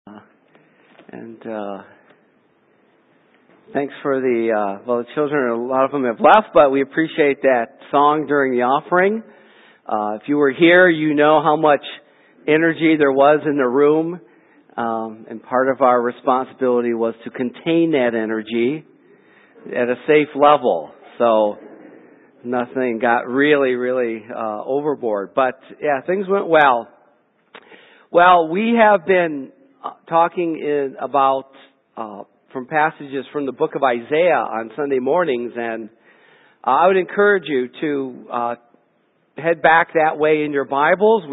And thanks for the children, a lot of them have left, but we appreciate that song during the offering. If you were here, you know how much energy there was in the room, and part of our responsibility was to contain that energy at a safe level, so nothing got really overboard. But yeah, things went well. Well, we have been talking about from passages from the book of Isaiah on Sunday mornings, and I would encourage you to head back that way in your Bibles.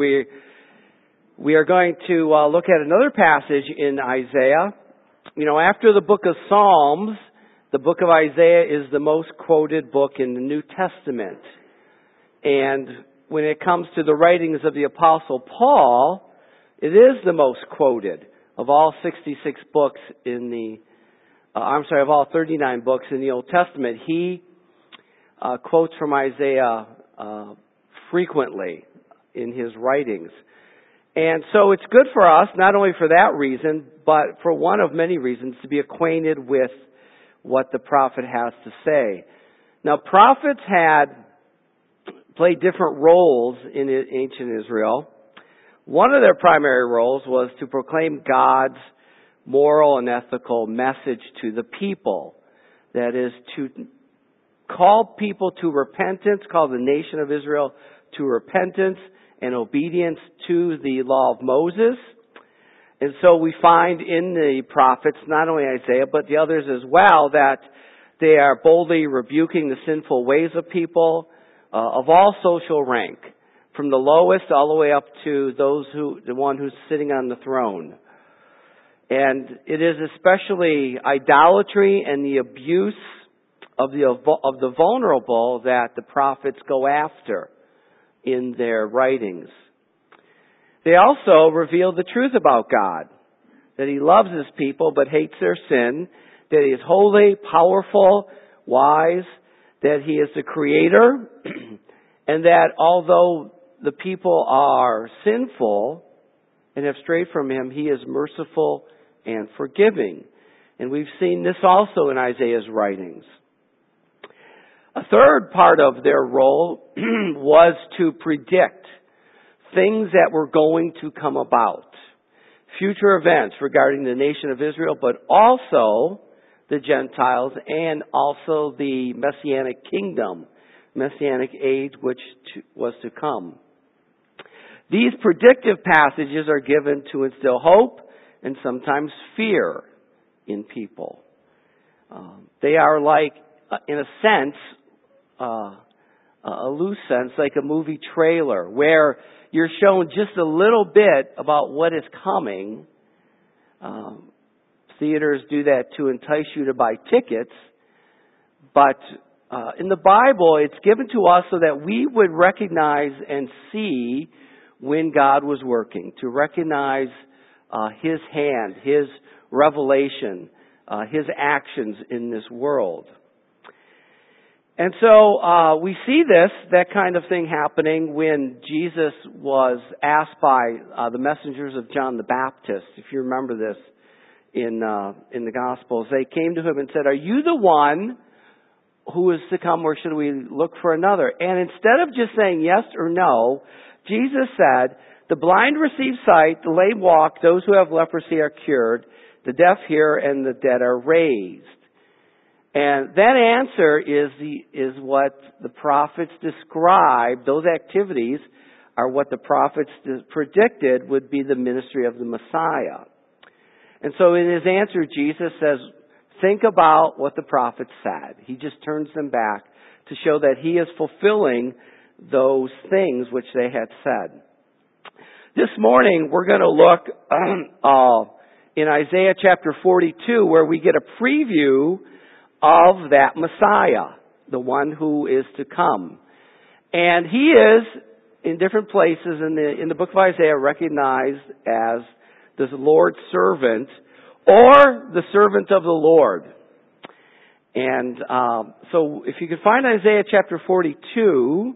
We are going to look at another passage in Isaiah. You know, after the book of Psalms, the book of Isaiah is the most quoted book in the New Testament. And when it comes to the writings of the Apostle Paul, it is the most quoted of all 66 books in of all 39 books in the Old Testament. He quotes from Isaiah frequently in his writings. And so it's good for us, not only for that reason, but for one of many reasons, to be acquainted with what the prophet has to say. Now, prophets had played different roles in ancient Israel. One of their primary roles was to proclaim God's moral and ethical message to the people. That is, to call people to repentance, call the nation of Israel to repentance and obedience to the law of Moses. And so we find in the prophets, not only Isaiah, but the others as well, that they are boldly rebuking the sinful ways of people of all social rank, from the lowest all the way up to the one who's sitting on the throne. And it is especially idolatry and the abuse of the vulnerable that the prophets go after in their writings. They also reveal the truth about God, that He loves His people but hates their sin, that He is holy, powerful, wise, that He is the Creator, and that although the people are sinful and have strayed from Him, He is merciful and forgiving. And we've seen this also in Isaiah's writings. A third part of their role was to predict things that were going to come about. Future events regarding the nation of Israel, but also the Gentiles and also the Messianic kingdom, Messianic age which was to come. These predictive passages are given to instill hope and sometimes fear in people. They are like, in a sense, a loose sense, like a movie trailer where you're shown just a little bit about what is coming. Theaters do that to entice you to buy tickets. But in the Bible, it's given to us so that we would recognize and see when God was working, to recognize His hand, His revelation, His actions in this world. And so we see that kind of thing happening when Jesus was asked by the messengers of John the Baptist. If you remember this in the Gospels, they came to Him and said, "Are you the one who is to come, or should we look for another?" And instead of just saying yes or no, Jesus said, "The blind receive sight, the lame walk, those who have leprosy are cured, the deaf hear, and the dead are raised." And that answer is what the prophets described. Those activities are what the prophets predicted would be the ministry of the Messiah. And so in His answer, Jesus says, think about what the prophets said. He just turns them back to show that He is fulfilling those things which they had said. This morning, we're going to look in Isaiah chapter 42, where we get a preview of that Messiah, the one who is to come. And He is, in different places in the book of Isaiah, recognized as the Lord's servant or the servant of the Lord. And so if you could find Isaiah chapter 42,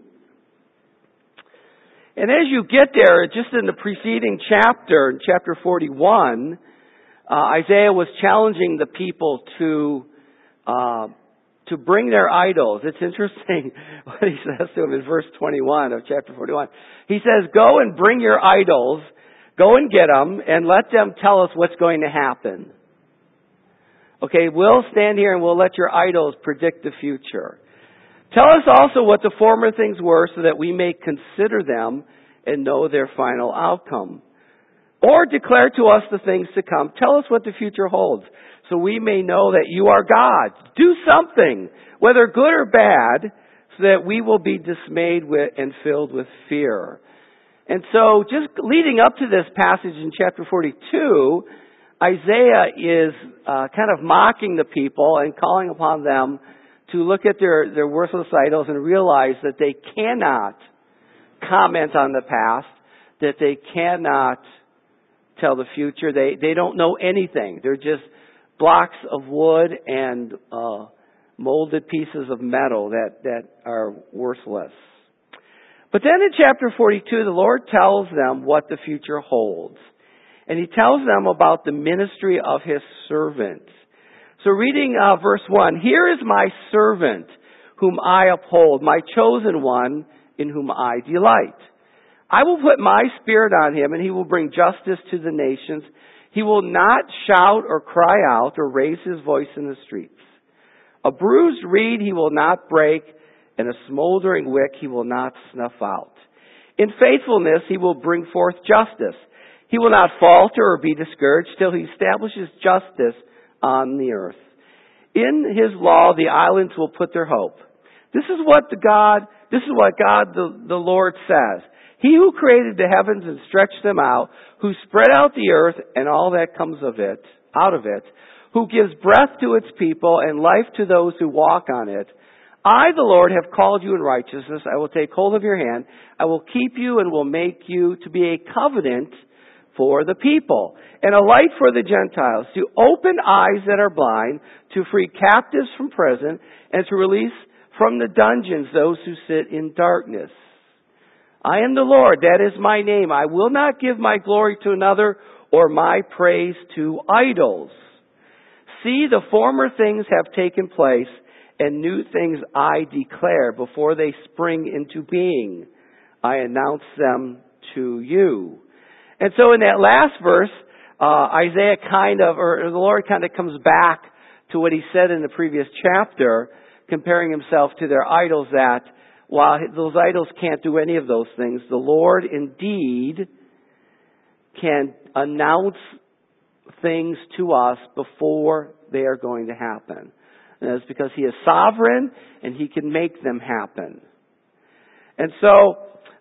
and as you get there, just in the preceding chapter, in chapter 41, Isaiah was challenging the people to bring their idols. It's interesting what he says to them in verse 21 of chapter 41. He says, go and bring your idols, go and get them, and let them tell us what's going to happen. Okay, we'll stand here and we'll let your idols predict the future. Tell us also what the former things were so that we may consider them and know their final outcome. Or declare to us the things to come. Tell us what the future holds so we may know that you are God. Do something, whether good or bad, so that we will be dismayed with and filled with fear. And so just leading up to this passage in chapter 42, Isaiah is kind of mocking the people and calling upon them to look at their worthless idols and realize that they cannot comment on the past, that they cannot tell the future. They don't know anything. They're just blocks of wood and molded pieces of metal that are worthless. But then in chapter 42, the Lord tells them what the future holds. And He tells them about the ministry of His servant. So reading verse 1, here is my servant whom I uphold, my chosen one in whom I delight. I will put my spirit on him, and he will bring justice to the nations. He will not shout or cry out or raise his voice in the streets. A bruised reed he will not break, and a smoldering wick he will not snuff out. In faithfulness he will bring forth justice. He will not falter or be discouraged till he establishes justice on the earth. In his law the islands will put their hope. This is what God the Lord says. He who created the heavens and stretched them out, who spread out the earth and all that comes out of it, who gives breath to its people and life to those who walk on it. I, the Lord, have called you in righteousness. I will take hold of your hand. I will keep you and will make you to be a covenant for the people and a light for the Gentiles, to open eyes that are blind, to free captives from prison, and to release from the dungeons those who sit in darkness. I am the Lord, that is my name. I will not give my glory to another or my praise to idols. See, the former things have taken place, and new things I declare before they spring into being. I announce them to you. And so in that last verse, Isaiah the Lord kind of comes back to what he said in the previous chapter, comparing himself to their idols, that while those idols can't do any of those things, the Lord indeed can announce things to us before they are going to happen. And that's because He is sovereign and He can make them happen. And so,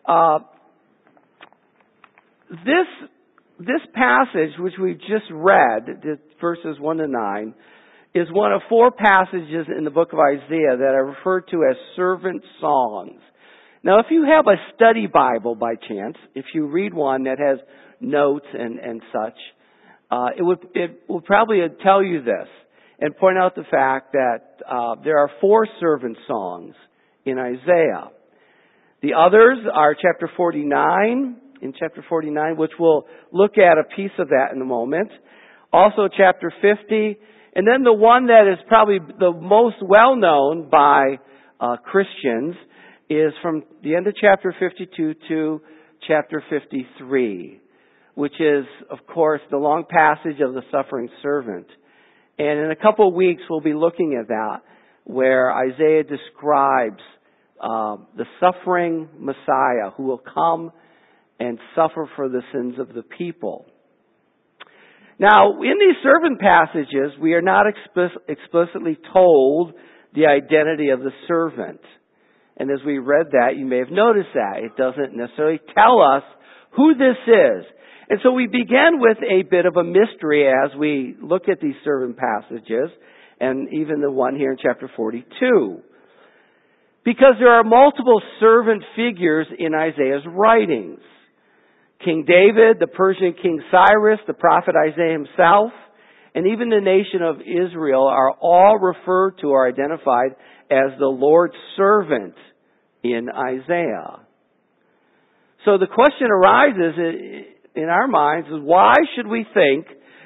this passage, which we've just read, verses 1 to 9, is one of 4 passages in the book of Isaiah that are referred to as servant songs. Now, if you have a study Bible by chance, if you read one that has notes and such, it will probably tell you this and point out the fact that there are 4 servant songs in Isaiah. The others are chapter 49, which we'll look at a piece of that in a moment. Also chapter 50, and then the one that is probably the most well-known by Christians is from the end of chapter 52 to chapter 53, which is, of course, the long passage of the suffering servant. And in a couple of weeks, we'll be looking at that, where Isaiah describes the suffering Messiah who will come and suffer for the sins of the people. Now, in these servant passages, we are not explicitly told the identity of the servant. And as we read that, you may have noticed that. It doesn't necessarily tell us who this is. And so we begin with a bit of a mystery as we look at these servant passages, and even the one here in chapter 42. Because there are multiple servant figures in Isaiah's writings. King David, the Persian King Cyrus, the prophet Isaiah himself, and even the nation of Israel are all referred to or identified as the Lord's servant in Isaiah. So the question arises in our minds is, why should we think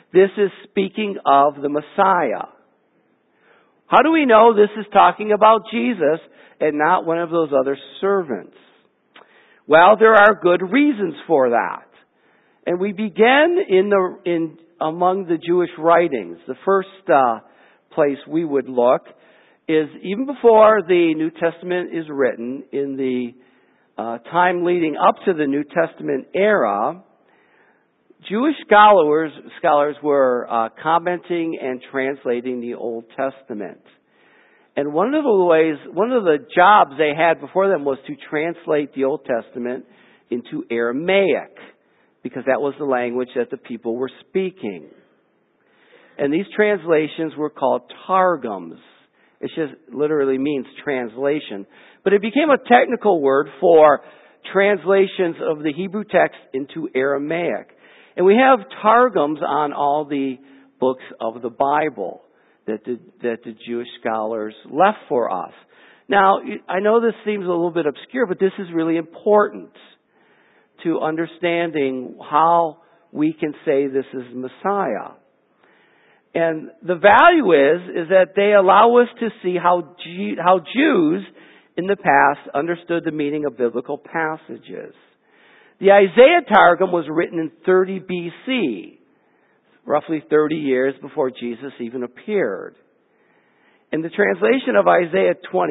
This is speaking of the Messiah. How do we know this is talking about Jesus and not one of those other servants? Well, there are good reasons for that. And we begin among the Jewish writings. The first place we would look is even before the New Testament is written, in the time leading up to the New Testament era, Jewish scholars were commenting and translating the Old Testament. And one of the jobs they had before them was to translate the Old Testament into Aramaic, because that was the language that the people were speaking. And these translations were called targums. It just literally means translation. But it became a technical word for translations of the Hebrew text into Aramaic. And we have targums on all the books of the Bible that the Jewish scholars left for us. Now, I know this seems a little bit obscure, but this is really important to understanding how we can say this is Messiah. And the value is that they allow us to see how Jews in the past understood the meaning of biblical passages. The Isaiah Targum was written in 30 BC, roughly 30 years before Jesus even appeared. And the translation of Isaiah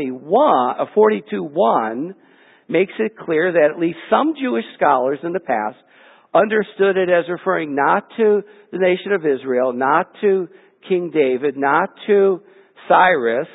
42:1 makes it clear that at least some Jewish scholars in the past understood it as referring not to the nation of Israel, not to King David, not to Cyrus,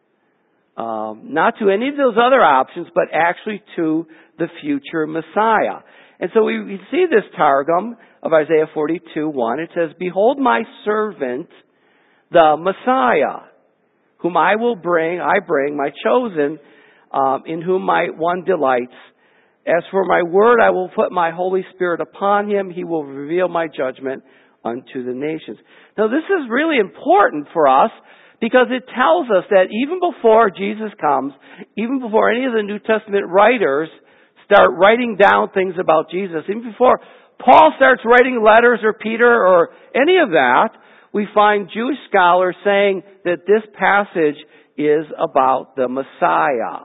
not to any of those other options, but actually to the future Messiah. And so we see this Targum of Isaiah 42:1. It says, "Behold my servant, the Messiah, whom I bring, my chosen, in whom my one delights. As for my word, I will put my Holy Spirit upon him. He will reveal my judgment unto the nations." Now this is really important for us because it tells us that even before Jesus comes, even before any of the New Testament writers start writing down things about Jesus, even before Paul starts writing letters or Peter or any of that, we find Jewish scholars saying that this passage is about the Messiah.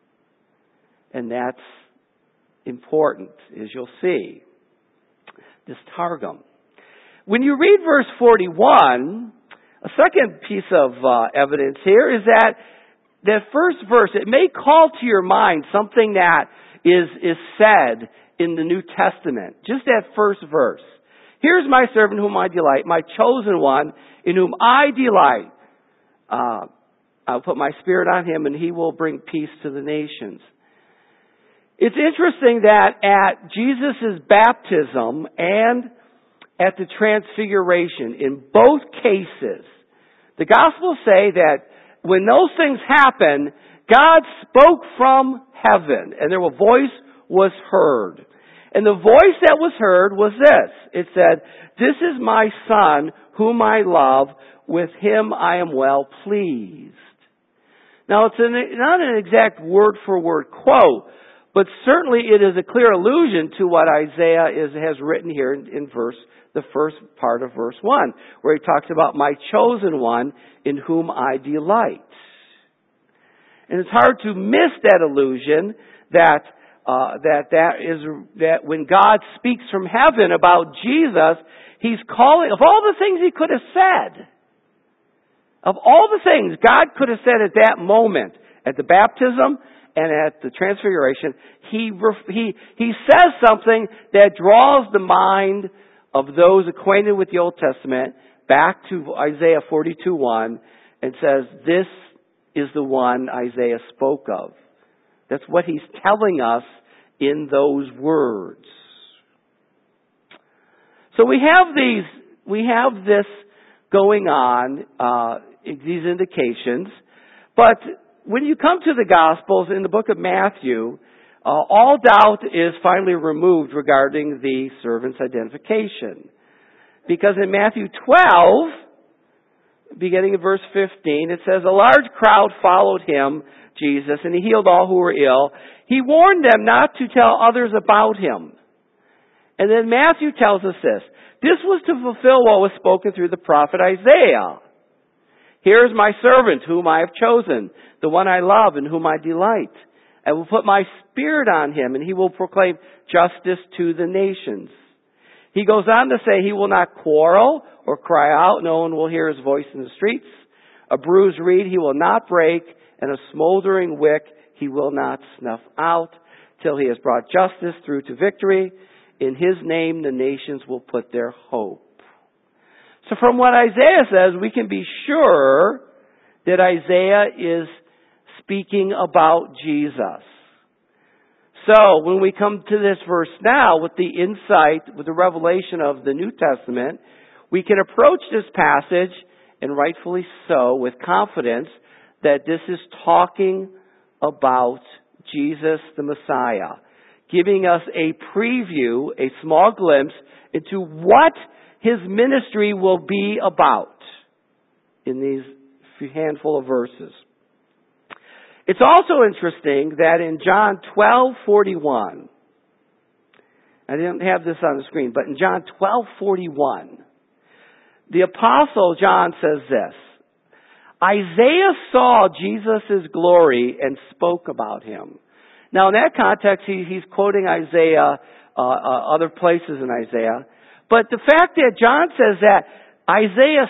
And that's important, as you'll see. This Targum. When you read verse 41, a second piece of evidence here is that first verse, it may call to your mind something that is said in the New Testament. Just that first verse. "Here's my servant whom I delight, my chosen one in whom I delight. I'll put my spirit on him and he will bring peace to the nations." It's interesting that at Jesus' baptism and at the transfiguration, in both cases, the Gospels say that when those things happen, God spoke from heaven and their voice was heard. And the voice that was heard was this. It said, "This is my Son whom I love. With him I am well pleased." Now it's not an exact word-for-word quote, but certainly it is a clear allusion to what Isaiah has written here in the first part of verse 1, where he talks about my chosen one in whom I delight. And it's hard to miss that allusion that when God speaks from heaven about Jesus, he's calling, of all the things he could have said, of all the things God could have said at that moment, at the baptism and at the transfiguration, he says something that draws the mind of those acquainted with the Old Testament back to Isaiah 42:1 and says, "This is the one Isaiah spoke of." That's what he's telling us in those words. So we have this going on, these indications. But when you come to the Gospels in the book of Matthew, all doubt is finally removed regarding the servant's identification. Because in Matthew 12, beginning in verse 15, it says, "A large crowd followed him," Jesus, "and he healed all who were ill. He warned them not to tell others about him." And then Matthew tells us this, This was to fulfill what was spoken through the prophet Isaiah. Here is my servant whom I have chosen, the one I love and whom I delight. I will put my spirit on him, and he will proclaim justice to the nations. He goes on to say he will not quarrel or cry out. No one will hear his voice in the streets. A bruised reed he will not break, and a smoldering wick he will not snuff out, till he has brought justice through to victory. In his name the nations will put their hope. So from what Isaiah says, we can be sure that Isaiah is speaking about Jesus. So when we come to this verse now with the insight, with the revelation of the New Testament, we can approach this passage, and rightfully so, with confidence that this is talking about Jesus the Messiah, giving us a preview, a small glimpse into what his ministry will be about in these handful of verses. It's also interesting that in John 12:41, I didn't have this on the screen, but in John 12:41, the Apostle John says this: Isaiah saw Jesus' glory and spoke about him. Now in that context, he's quoting Isaiah, other places in Isaiah. But the fact that John says that Isaiah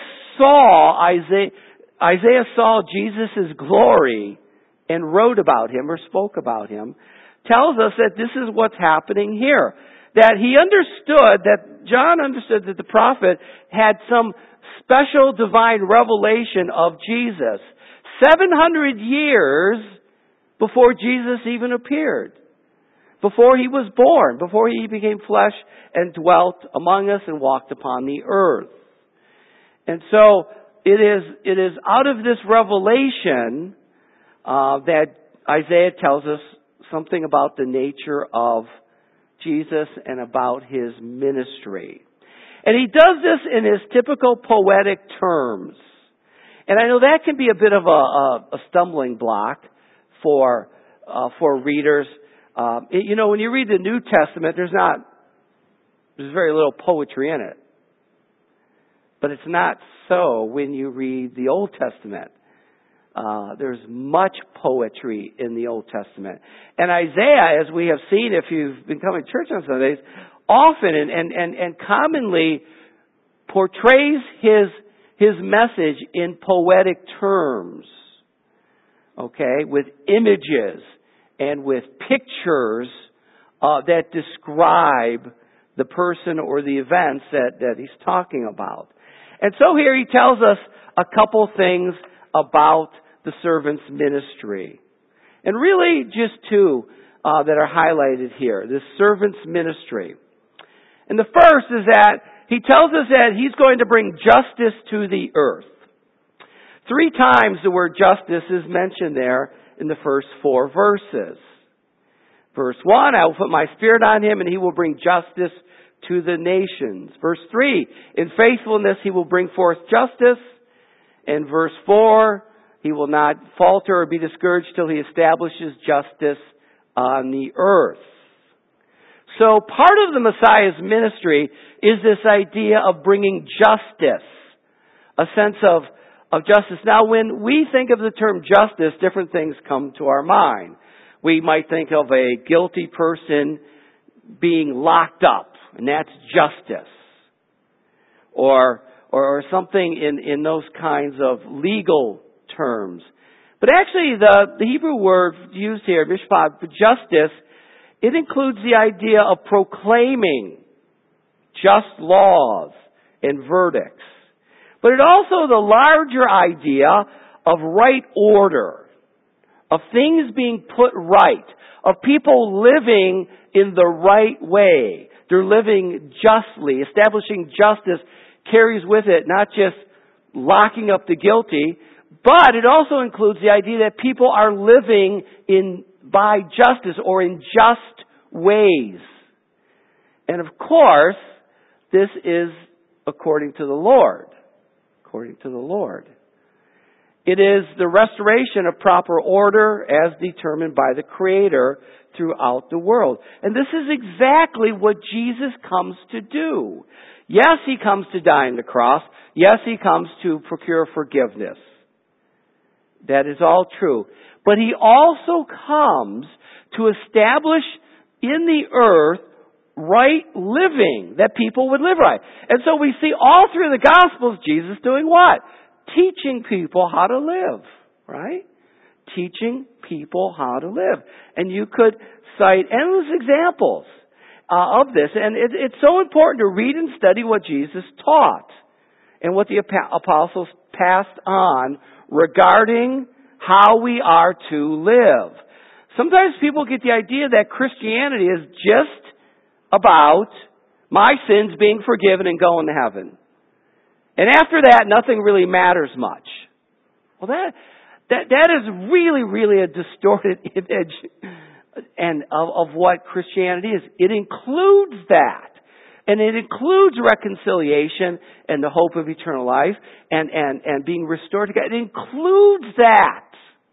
saw Jesus' glory and wrote about him or spoke about him tells us that this is what's happening here. That he understood, that John understood that the prophet had some special divine revelation of Jesus 700 years before Jesus even appeared. Before he was born, before he became flesh and dwelt among us and walked upon the earth. And so it is out of this revelation that Isaiah tells us something about the nature of Jesus and about his ministry. And he does this in his typical poetic terms. And I know that can be a bit of a stumbling block for readers. When you read the New Testament, there's very little poetry in it. But it's not so when you read the Old Testament. There's much poetry in the Old Testament. And Isaiah, as we have seen if you've been coming to church on Sundays, often and commonly portrays his message in poetic terms. Okay? With images and with pictures that describe the person or the events that he's talking about. And so here he tells us a couple things about the servant's ministry. And really just two that are highlighted here. This servant's ministry. And the first is that he tells us that he's going to bring justice to the earth. 3 times the word justice is mentioned there in the first 4 verses. Verse 1, I will put my spirit on him and he will bring justice to the nations. Verse 3, in faithfulness he will bring forth justice. And verse 4, he will not falter or be discouraged till he establishes justice on the earth. So part of the Messiah's ministry is this idea of bringing justice, a sense of justice. Now when we think of the term justice, different things come to our mind. We might think of a guilty person being locked up, and that's justice. Or something in those kinds of legal terms. But actually the Hebrew word used here, mishpat, for justice, it includes the idea of proclaiming just laws and verdicts. But it also the larger idea of right order, of things being put right, of people living in the right way. They're living justly. Establishing justice carries with it not just locking up the guilty, but it also includes the idea that people are living by justice or in just ways. And of course, this is according to the Lord. According to the Lord. It is the restoration of proper order as determined by the Creator throughout the world. And this is exactly what Jesus comes to do. Yes, He comes to die on the cross. Yes, He comes to procure forgiveness. That is all true. But He also comes to establish in the earth right living, that people would live right. And so we see all through the Gospels Jesus doing what? Teaching people how to live, right? Teaching people how to live. And you could cite endless examples of this. And it's so important to read and study what Jesus taught and what the apostles passed on regarding how we are to live. Sometimes people get the idea that Christianity is just about my sins being forgiven and going to heaven. And after that, nothing really matters much. Well, that is really, really a distorted image and of what Christianity is. It includes that. And it includes reconciliation and the hope of eternal life and being restored to God. It includes that.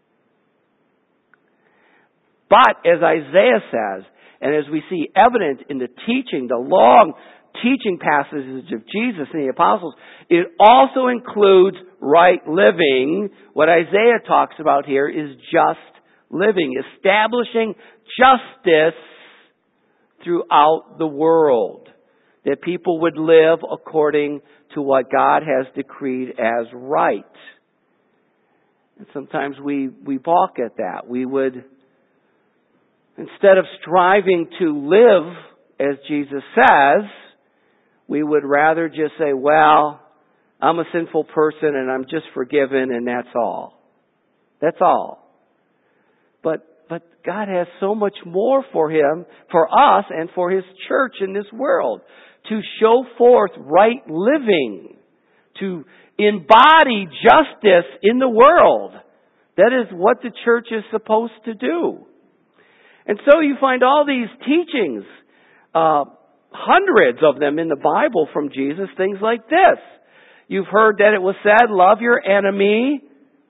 But as Isaiah says, and as we see evident in the teaching, the long teaching passages of Jesus and the apostles, it also includes right living. What Isaiah talks about here is just living, establishing justice throughout the world. That people would live according to what God has decreed as right. And sometimes we balk at that. We would, instead of striving to live as Jesus says, we would rather just say, well, I'm a sinful person and I'm just forgiven and that's all. That's all. But God has so much more for us and for His church in this world. To show forth right living. To embody justice in the world. That is what the church is supposed to do. And so you find all these teachings, hundreds of them in the Bible from Jesus, things like this. You've heard that it was said, love your enemy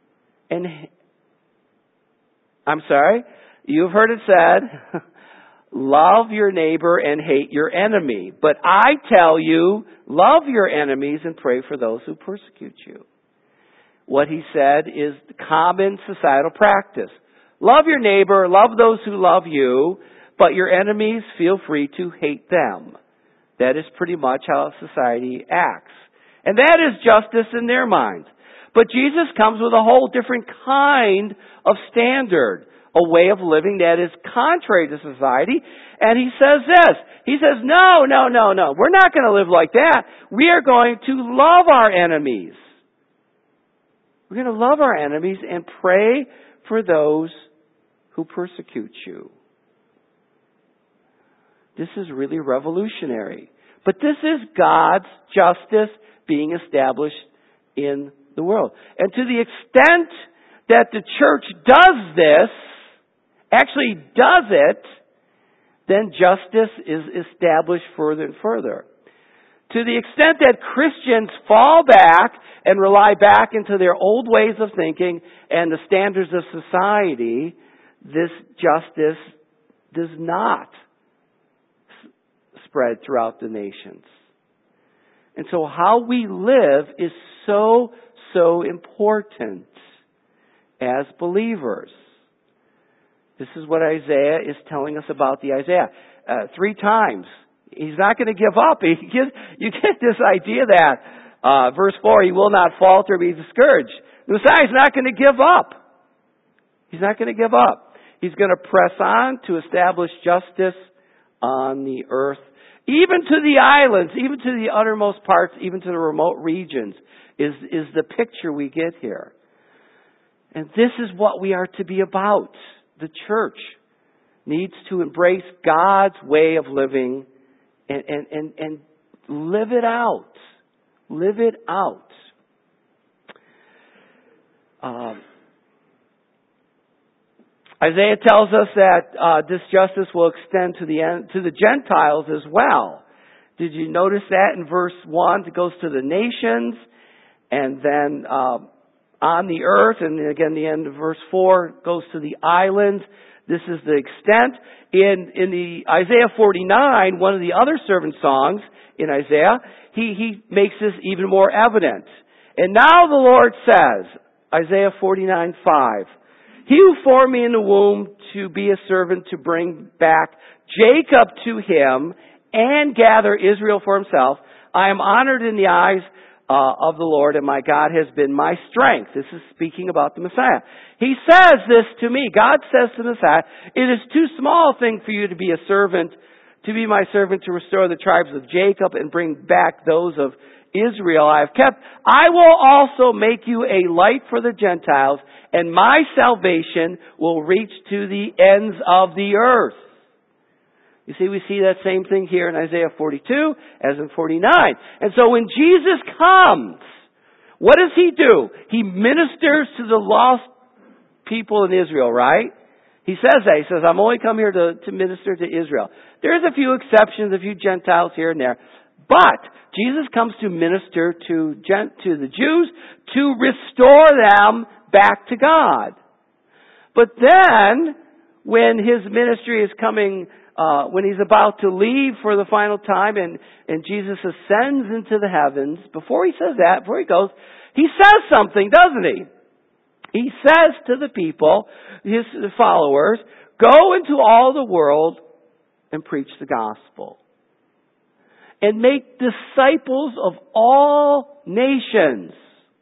you've heard it said, love your neighbor and hate your enemy. But I tell you, love your enemies and pray for those who persecute you. What He said is the common societal practice. Love your neighbor, love those who love you, but your enemies, feel free to hate them. That is pretty much how society acts. And that is justice in their minds. But Jesus comes with a whole different kind of standard, a way of living that is contrary to society. And He says this. He says, no. We're not going to live like that. We are going to love our enemies. We're going to love our enemies and pray for those who persecute you. This is really revolutionary. But this is God's justice being established in the world. And to the extent that the church does this, actually does it, then justice is established further and further. To the extent that Christians fall back and rely back into their old ways of thinking and the standards of society, this justice does not spread throughout the nations. And so how we live is so important as believers. This is what Isaiah is telling us about the Isaiah. 3 times. He's not going to give up. You get this idea that, verse 4, He will not falter or be discouraged. The Messiah is not going to give up. He's not going to give up. He's going to press on to establish justice on the earth. Even to the islands, even to the uttermost parts, even to the remote regions, is the picture we get here. And this is what we are to be about. The church needs to embrace God's way of living and live it out. Live it out. Isaiah tells us that this justice will extend to the Gentiles as well. Did you notice that in verse 1? It goes to the nations, and then on the earth. And again, the end of verse 4 goes to the islands. This is the extent. In the Isaiah 49, one of the other servant songs in Isaiah, he makes this even more evident. And now the Lord says, Isaiah 49:5, He who formed me in the womb to be a servant to bring back Jacob to him and gather Israel for himself, I am honored in the eyes of the Lord, and my God has been my strength. This is speaking about the Messiah. He says this to me. God says to the Messiah, it is too small a thing for you to be a servant, to be my servant, to restore the tribes of Jacob and bring back those of Israel I have kept. I will also make you a light for the Gentiles, and my salvation will reach to the ends of the earth. You see, we see that same thing here in Isaiah 42 as in 49. And so when Jesus comes, what does He do? He ministers to the lost people in Israel, right? He says that. He says, I'm only come here to minister to Israel. There's a few exceptions, a few Gentiles here and there. But Jesus comes to minister to the Jews to restore them back to God. But then, when His ministry is coming, when He's about to leave for the final time and Jesus ascends into the heavens, before He says that, before He goes, He says something, doesn't He? He says to the people, His followers, go into all the world and preach the gospel. And make disciples of all nations.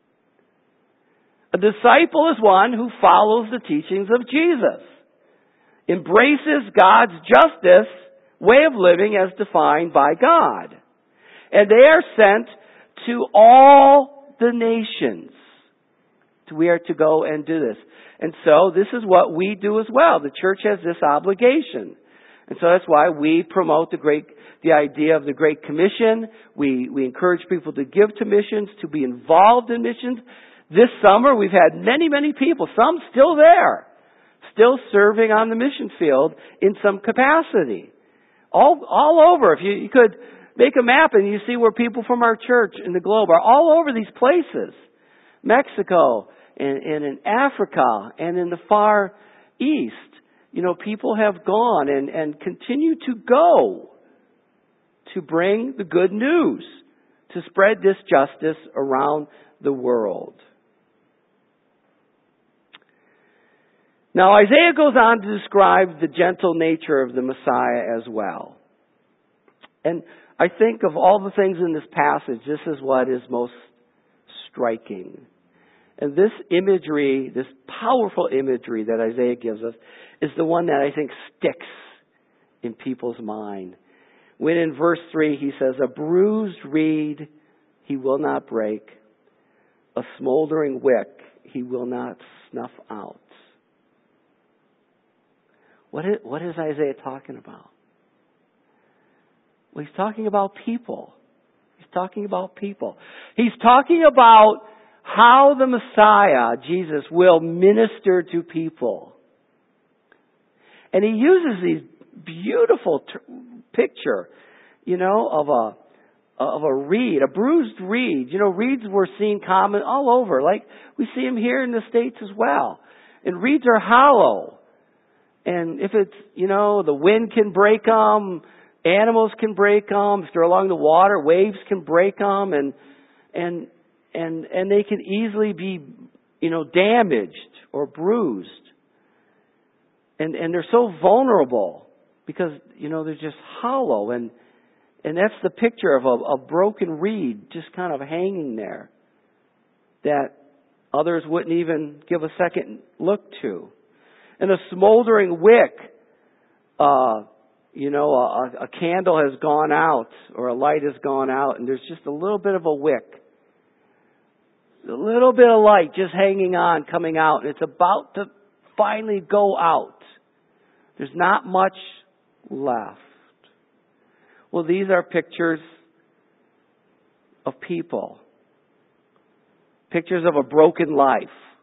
A disciple is one who follows the teachings of Jesus. Embraces God's justice way of living as defined by God. And they are sent to all the nations. We are to go and do this. And so this is what we do as well. The church has this obligation. And so that's why we promote the idea of the Great Commission. We encourage people to give to missions, to be involved in missions. This summer we've had many, many people, some still there, still serving on the mission field in some capacity. All over. If you could make a map and you see where people from our church in the globe are all over these places. Mexico and in Africa and in the Far East. You know, people have gone and continue to go to bring the good news, to spread this justice around the world. Now, Isaiah goes on to describe the gentle nature of the Messiah as well. And I think of all the things in this passage, this is what is most striking. And this imagery, this powerful imagery that Isaiah gives us, is the one that I think sticks in people's mind. When in verse 3 he says, a bruised reed he will not break, a smoldering wick he will not snuff out. What is Isaiah talking about? Well, he's talking about people. He's talking about people. He's talking about how the Messiah, Jesus, will minister to people. And he uses these beautiful picture, of a reed, a bruised reed. You know, reeds were seen common all over. Like, we see them here in the States as well. And reeds are hollow. And if it's, the wind can break them, animals can break them. If they're along the water, waves can break them. And they can easily be, damaged or bruised. And they're so vulnerable because, they're just hollow. And that's the picture of a broken reed just kind of hanging there that others wouldn't even give a second look to. And a smoldering wick, a candle has gone out or a light has gone out and there's just a little bit of a wick. A little bit of light just hanging on, coming out. And it's about to finally go out. There's not much left. Well, these are pictures of people. Pictures of a broken life.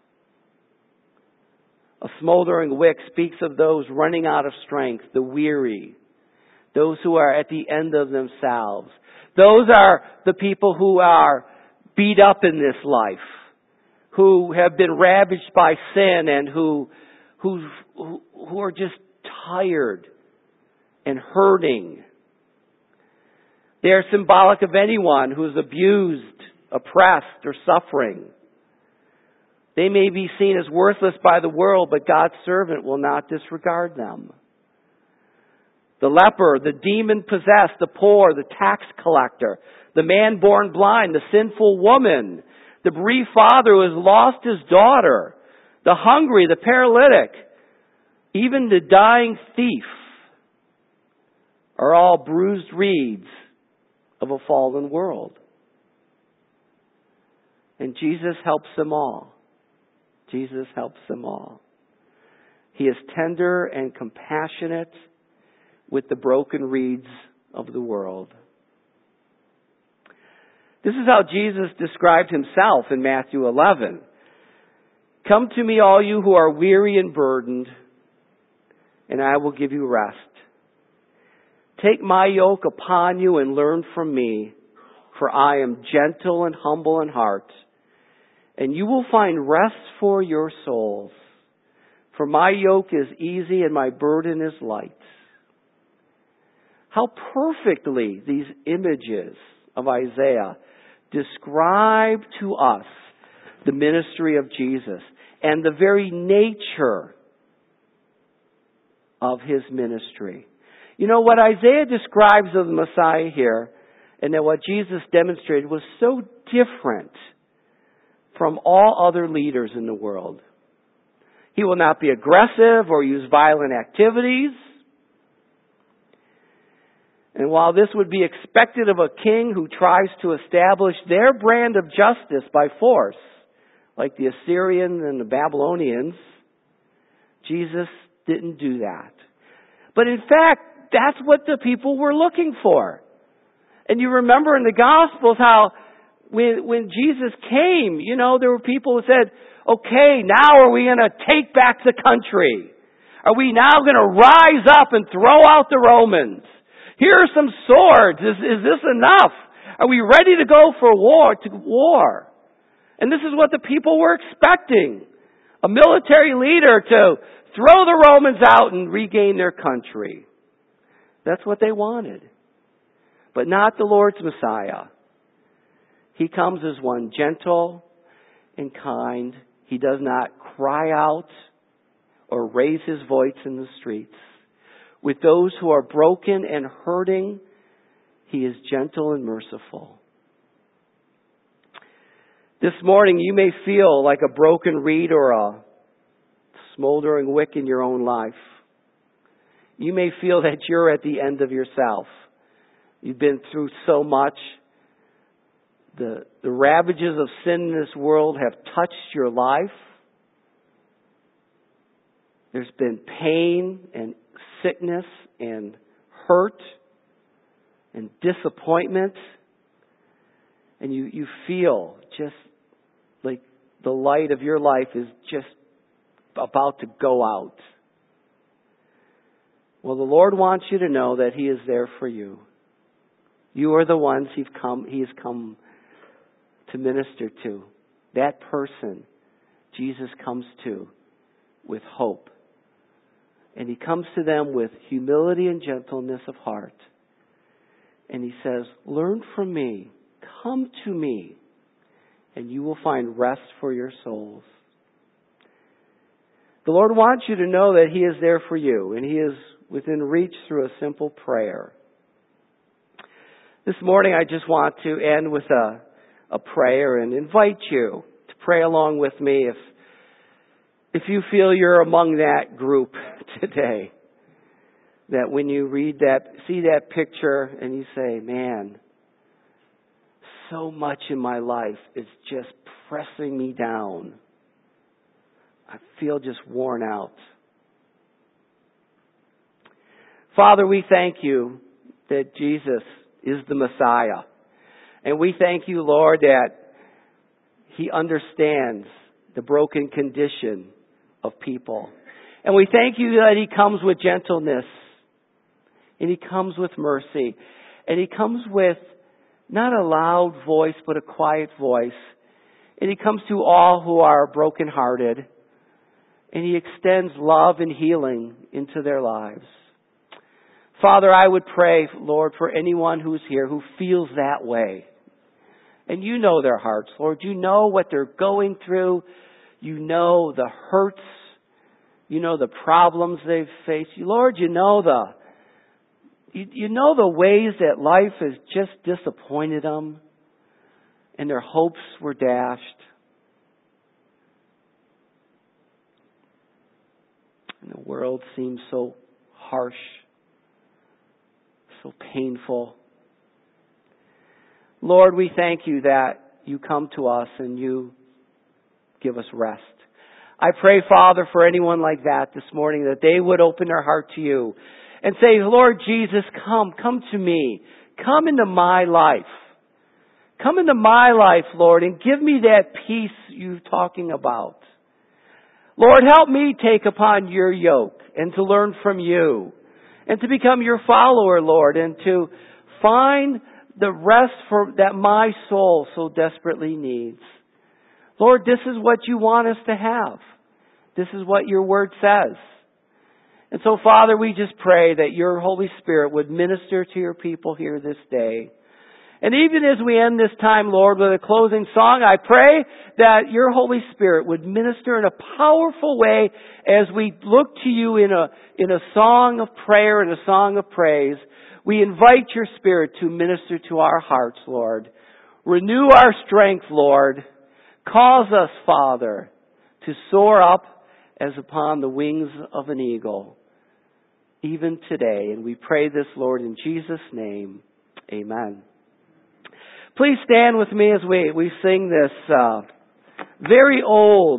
A smoldering wick speaks of those running out of strength, the weary, those who are at the end of themselves. Those are the people who are beat up in this life, who have been ravaged by sin and who are just tired and hurting. They are symbolic of anyone who is abused, oppressed, or suffering. They may be seen as worthless by the world, but God's servant will not disregard them. The leper, the demon-possessed, the poor, the tax collector, the man born blind, the sinful woman, the bereaved father who has lost his daughter, the hungry, the paralytic, even the dying thief are all bruised reeds of a fallen world. And Jesus helps them all. Jesus helps them all. He is tender and compassionate with the broken reeds of the world. This is how Jesus described himself in Matthew 11. Come to me, all you who are weary and burdened, and I will give you rest. Take my yoke upon you and learn from me, for I am gentle and humble in heart, and you will find rest for your souls. For my yoke is easy and my burden is light. How perfectly these images of Isaiah describe to us the ministry of Jesus and the very nature of his ministry. You know, what Isaiah describes of the Messiah here, and that what Jesus demonstrated, was so different from all other leaders in the world. He will not be aggressive or use violent activities. And while this would be expected of a king who tries to establish their brand of justice by force, like the Assyrians and the Babylonians, Jesus didn't do that. But in fact, that's what the people were looking for. And you remember in the Gospels how when Jesus came, you know, there were people who said, okay, now are we going to take back the country? Are we now going to rise up and throw out the Romans? Here are some swords. Is this enough? Are we ready to go for war? And this is what the people were expecting. A military leader to throw the Romans out and regain their country. That's what they wanted. But not the Lord's Messiah. He comes as one gentle and kind. He does not cry out or raise his voice in the streets. With those who are broken and hurting, he is gentle and merciful. This morning, you may feel like a broken reed or a smoldering wick in your own life. You may feel that you're at the end of yourself. You've been through so much. The ravages of sin in this world have touched your life. There's been pain and sickness and hurt and disappointment. And you feel just like the light of your life is just about to go out. Well, the Lord wants you to know that he is there for you. You are the ones he has come to minister to. That person Jesus comes to with hope. And he comes to them with humility and gentleness of heart. And he says, learn from me. Come to me. And you will find rest for your souls. The Lord wants you to know that he is there for you. And he is within reach through a simple prayer. This morning I just want to end with a prayer and invite you to pray along with me if you feel you're among that group today. That when you see that picture and you say, man, so much in my life is just pressing me down. I feel just worn out. Father, we thank you that Jesus is the Messiah. And we thank you, Lord, that he understands the broken condition of people. And we thank you that he comes with gentleness. And he comes with mercy. And he comes with not a loud voice, but a quiet voice. And He comes to all who are brokenhearted. And He extends love and healing into their lives. Father, I would pray, Lord, for anyone who's here who feels that way. And You know their hearts, Lord. You know what they're going through. You know the hurts. You know the problems they've faced. Lord, you know the ways that life has just disappointed them and their hopes were dashed. And the world seems so harsh, so painful. Lord, we thank You that You come to us and You give us rest. I pray, Father, for anyone like that this morning, that they would open their heart to You and say, Lord Jesus, come to me. Come into my life. Come into my life, Lord, and give me that peace You're talking about. Lord, help me take upon Your yoke and to learn from You and to become Your follower, Lord, and to find the rest that my soul so desperately needs. Lord, this is what You want us to have. This is what Your Word says. And so, Father, we just pray that Your Holy Spirit would minister to Your people here this day. And even as we end this time, Lord, with a closing song, I pray that Your Holy Spirit would minister in a powerful way as we look to You in a song of prayer and a song of praise. We invite Your Spirit to minister to our hearts, Lord. Renew our strength, Lord. Cause us, Father, to soar up as upon the wings of an eagle, even today. And we pray this, Lord, in Jesus' name. Amen. Please stand with me as we sing this very old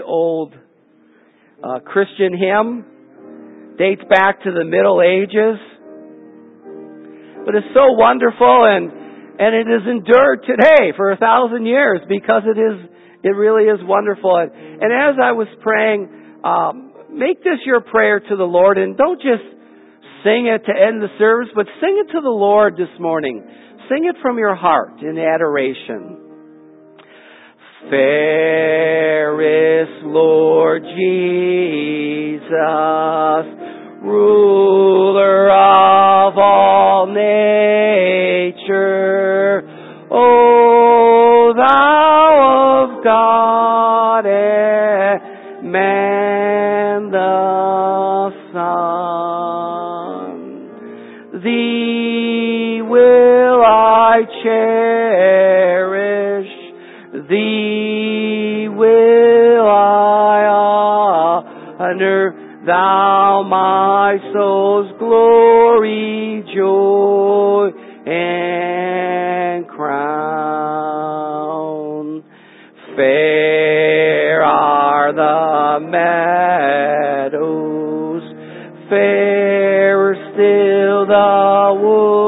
Christian hymn. Dates back to the Middle Ages. But it's so wonderful and it has endured today for 1,000 years because it really is wonderful. And as I was praying, make this your prayer to the Lord, and don't just sing it to end the service, but sing it to the Lord this morning. Sing it from your heart in adoration. Fairest Lord Jesus, ruler of all nature, O Thou of God and man the Son, Thee will I cherish, Thee will I honor, Thou my soul's glory, joy, and crown. Fair are the meadows, fairer still the wood,